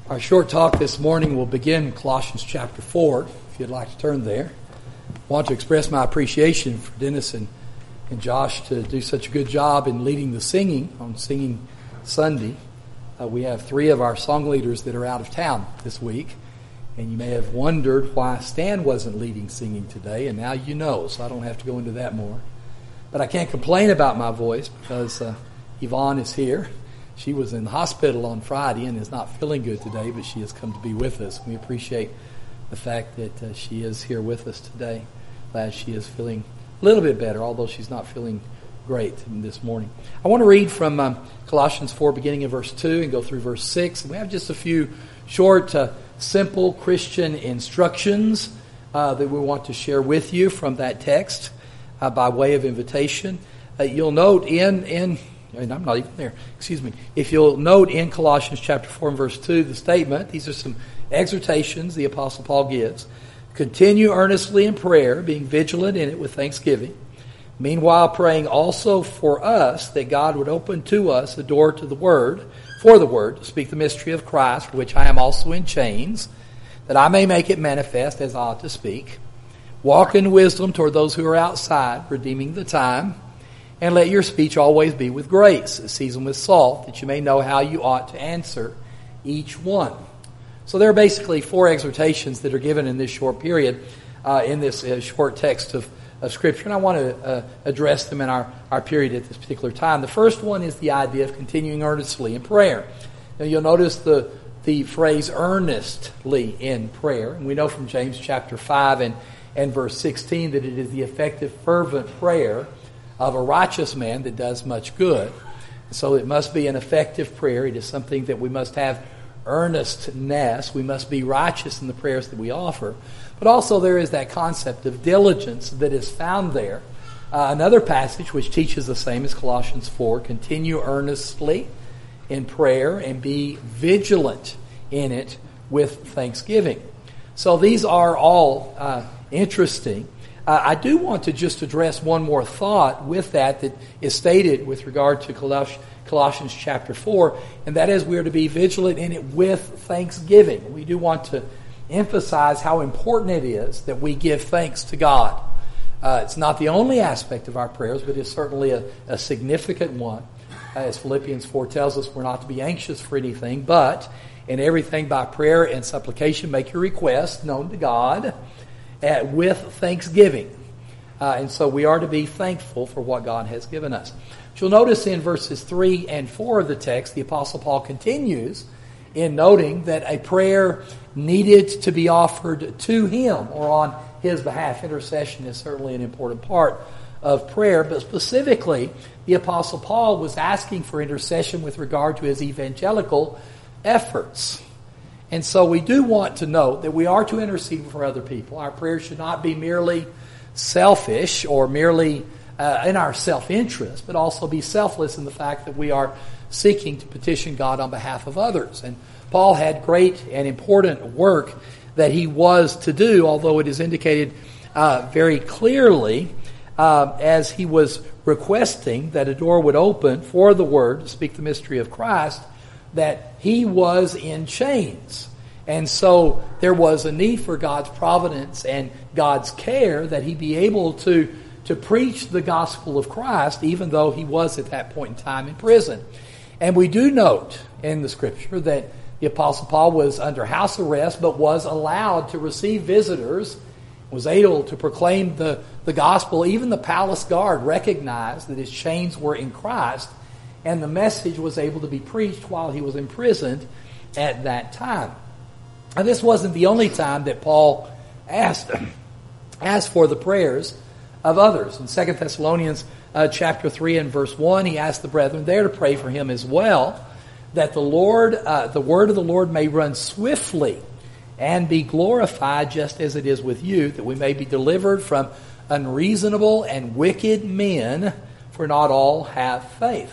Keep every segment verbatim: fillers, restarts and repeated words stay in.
Our short talk this morning will begin Colossians chapter four, if you'd like to turn there. I want to express my appreciation for Dennis and, and Josh to do such a good job in leading the singing on Singing Sunday. Uh, we have three of our song leaders that are out of town this week, and you may have wondered why Stan wasn't leading singing today, and now you know, so I don't have to go into that more. But I can't complain about my voice because uh, Yvonne is here. She was in the hospital on Friday and is not feeling good today, but she has come to be with us. We appreciate the fact that uh, she is here with us today. Glad she is feeling a little bit better, although she's not feeling great this morning. I want to read from um, Colossians four, beginning in verse two, and go through verse six. And we have just a few short, uh, simple Christian instructions uh, that we want to share with you from that text uh, by way of invitation. Uh, you'll note in... in And I'm not even there. Excuse me. If you'll note in Colossians chapter four and verse two, the statement, these are some exhortations the Apostle Paul gives. Continue earnestly in prayer, being vigilant in it with thanksgiving. Meanwhile, praying also for us that God would open to us a door to the Word, for the Word, to speak the mystery of Christ, for which I am also in chains, that I may make it manifest as I ought to speak. Walk in wisdom toward those who are outside, redeeming the time. And let your speech always be with grace, seasoned with salt, that you may know how you ought to answer each one. So there are basically four exhortations that are given in this short period, uh, in this uh, short text of, of Scripture. And I want to uh, address them in our, our period at this particular time. The first one is the idea of continuing earnestly in prayer. Now you'll notice the, the phrase earnestly in prayer. And we know from James chapter five and, and verse sixteen that it is the effective, fervent prayer of a righteous man that does much good. So it must be an effective prayer. It is something that we must have earnestness. We must be righteous in the prayers that we offer. But also there is that concept of diligence that is found there. Uh, another passage which teaches the same is Colossians four. Continue earnestly in prayer and be vigilant in it with thanksgiving. So these are all uh, interesting. Uh, I do want to just address one more thought with that that is stated with regard to Coloss- Colossians chapter four, and that is we are to be vigilant in it with thanksgiving. We do want to emphasize how important it is that we give thanks to God. Uh, it's not the only aspect of our prayers, but it's certainly a, a significant one. Uh, as Philippians four tells us, we're not to be anxious for anything, but in everything by prayer and supplication make your requests known to God, At, with thanksgiving. Uh, and so we are to be thankful for what God has given us. But you'll notice in verses three and four of the text, the Apostle Paul continues in noting that a prayer needed to be offered to him or on his behalf. Intercession is certainly an important part of prayer, but specifically the Apostle Paul was asking for intercession with regard to his evangelical efforts. And so we do want to note that we are to intercede for other people. Our prayers should not be merely selfish or merely uh, in our self-interest, but also be selfless in the fact that we are seeking to petition God on behalf of others. And Paul had great and important work that he was to do, although it is indicated uh, very clearly uh, as he was requesting that a door would open for the Word to speak the mystery of Christ, that he was in chains. And so there was a need for God's providence and God's care that he be able to, to preach the gospel of Christ, even though he was at that point in time in prison. And we do note in the Scripture that the Apostle Paul was under house arrest, but was allowed to receive visitors, was able to proclaim the, the gospel. Even the palace guard recognized that his chains were in Christ, and the message was able to be preached while he was imprisoned at that time. And this wasn't the only time that Paul asked, asked for the prayers of others. In Second Thessalonians uh, chapter three and verse one, he asked the brethren there to pray for him as well, that the Lord, uh, the word of the Lord may run swiftly and be glorified just as it is with you, that we may be delivered from unreasonable and wicked men, for not all have faith.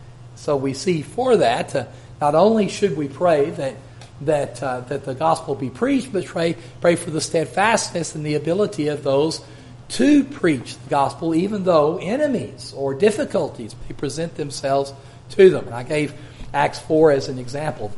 So we see for that, uh, not only should we pray that that uh, that the gospel be preached, but pray, pray for the steadfastness and the ability of those to preach the gospel, even though enemies or difficulties may present themselves to them. And I gave Acts four as an example. This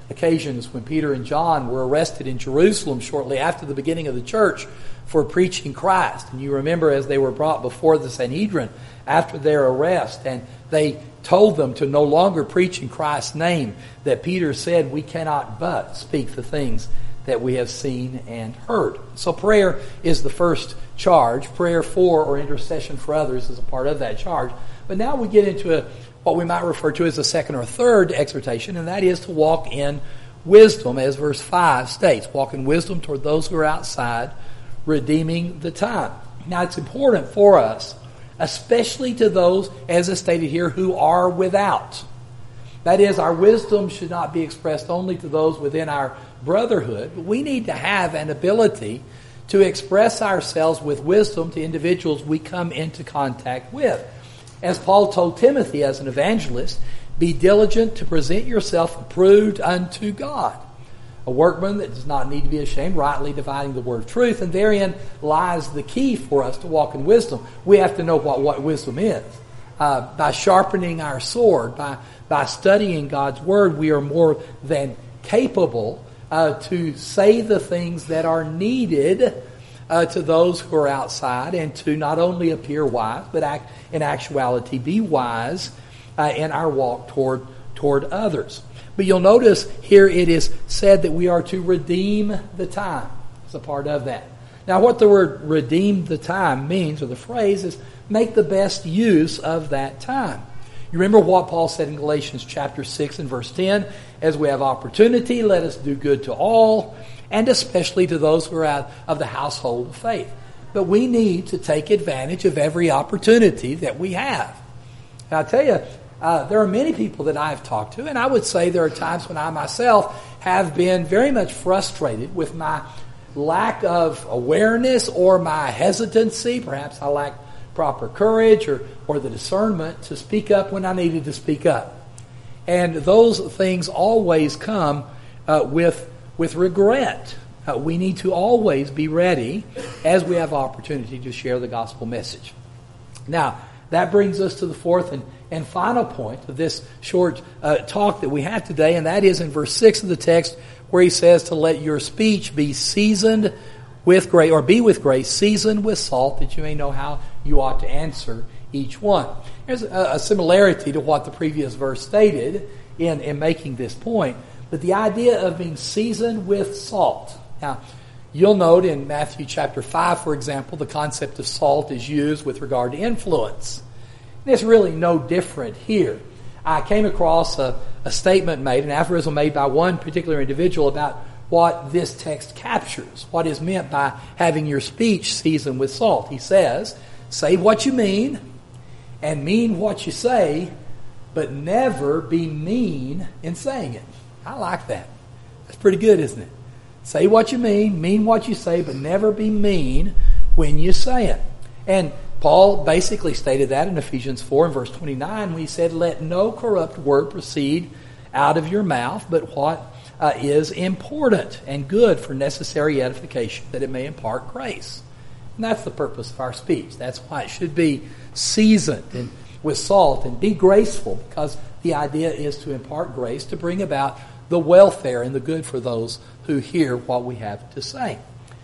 occasions when Peter and John were arrested in Jerusalem shortly after the beginning of the church for preaching Christ. And you remember as they were brought before the Sanhedrin after their arrest, and they told them to no longer preach in Christ's name, that Peter said, "We cannot but speak the things that we have seen and heard." So prayer is the first charge. Prayer for or intercession for others is a part of that charge. But now we get into a, what we might refer to as a second or third exhortation, and that is to walk in wisdom, as verse five states. Walk in wisdom toward those who are outside, redeeming the time. Now it's important for us, especially to those, as is stated here, who are without. That is, our wisdom should not be expressed only to those within our brotherhood, but we need to have an ability to express ourselves with wisdom to individuals we come into contact with. As Paul told Timothy as an evangelist, be diligent to present yourself approved unto God, a workman that does not need to be ashamed, rightly dividing the word of truth. And therein lies the key for us to walk in wisdom. We have to know what, what wisdom is. Uh, by sharpening our sword, by, by studying God's word, we are more than capable uh, to say the things that are needed uh, to those who are outside, and to not only appear wise, but act, in actuality be wise uh, in our walk toward, toward others. But you'll notice here it is said that we are to redeem the time. It's a part of that. Now what the word redeem the time means, or the phrase, is make the best use of that time. You remember what Paul said in Galatians chapter six and verse ten, as we have opportunity, let us do good to all, and especially to those who are out of the household of faith. But we need to take advantage of every opportunity that we have. And I tell you, Uh, there are many people that I've talked to, and I would say there are times when I myself have been very much frustrated with my lack of awareness or my hesitancy. Perhaps I lack proper courage or, or the discernment to speak up when I needed to speak up. And those things always come uh, with, with regret. Uh, we need to always be ready as we have opportunity to share the gospel message. Now, that brings us to the fourth and, and final point of this short uh, talk that we have today, and that is in verse six of the text, where he says to let your speech be seasoned with grace, or be with grace, seasoned with salt, that you may know how you ought to answer each one. There's a, a similarity to what the previous verse stated in, in making this point, but the idea of being seasoned with salt. Now, you'll note in Matthew chapter five, for example, the concept of salt is used with regard to influence. And it's really no different here. I came across a, a statement made, an aphorism made by one particular individual about what this text captures, what is meant by having your speech seasoned with salt. He says, say what you mean and mean what you say, but never be mean in saying it. I like that. That's pretty good, isn't it? Say what you mean, mean what you say, but never be mean when you say it. And Paul basically stated that in Ephesians four and verse twenty-nine, when he said, let no corrupt word proceed out of your mouth, but what uh, is important and good for necessary edification, that it may impart grace. And that's the purpose of our speech. That's why it should be seasoned and with salt and be graceful, because the idea is to impart grace, to bring about the welfare and the good for those who hear what we have to say.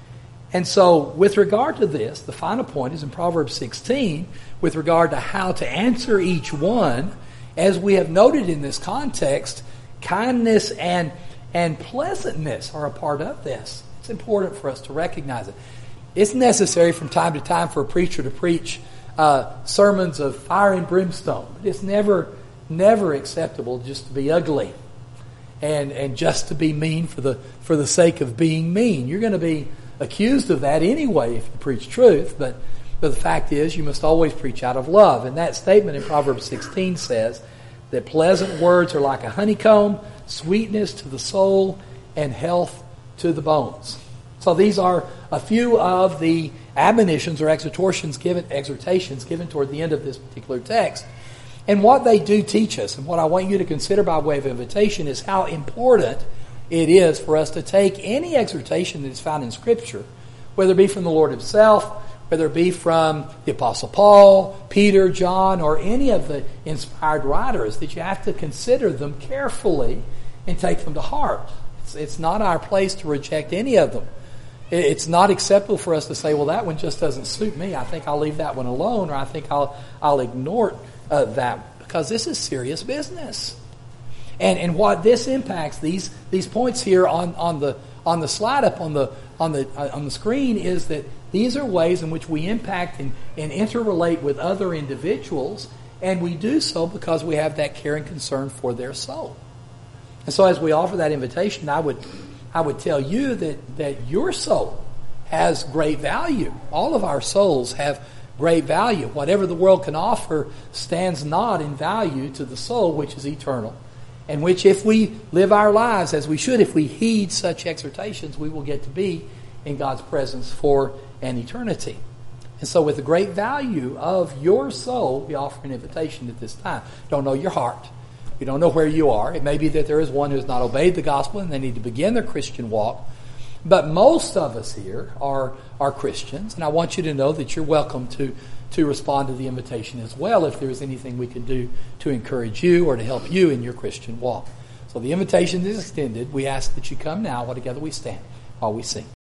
And so, with regard to this, the final point is in Proverbs sixteen, with regard to how to answer each one. As we have noted in this context, kindness and, and pleasantness are a part of this. It's important for us to recognize it. It's necessary from time to time for a preacher to preach uh, sermons of fire and brimstone. But it's never, never acceptable just to be ugly and, and just to be mean for the for the sake of being mean. You're going to be accused of that anyway if you preach truth, but, but the fact is you must always preach out of love. And that statement in Proverbs sixteen says that pleasant words are like a honeycomb, sweetness to the soul, and health to the bones. So these are a few of the admonitions or exhortations given, exhortations given toward the end of this particular text. And what they do teach us, and what I want you to consider by way of invitation, is how important it is for us to take any exhortation that is found in Scripture, whether it be from the Lord Himself, whether it be from the Apostle Paul, Peter, John, or any of the inspired writers, that you have to consider them carefully and take them to heart. It's, it's not our place to reject any of them. It, it's not acceptable for us to say, well, that one just doesn't suit me. I think I'll leave that one alone, or I think I'll I'll ignore uh, that, because this is serious business. And and what this impacts, these these points here on, on the on the slide up on the on the uh, on the screen, is that these are ways in which we impact and, and interrelate with other individuals, and we do so because we have that care and concern for their soul. And so as we offer that invitation, I would I would tell you that, that your soul has great value. All of our souls have great value. Whatever the world can offer stands not in value to the soul, which is eternal, and which, if we live our lives as we should, if we heed such exhortations, we will get to be in God's presence for an eternity. And so with the great value of your soul, we offer an invitation at this time. Don't know your heart. You don't know where you are. It may be that there is one who has not obeyed the gospel and they need to begin their Christian walk. But most of us here are, are Christians, and I want you to know that you're welcome to, to respond to the invitation as well if there is anything we can do to encourage you or to help you in your Christian walk. So the invitation is extended. We ask that you come now while together we stand while we sing.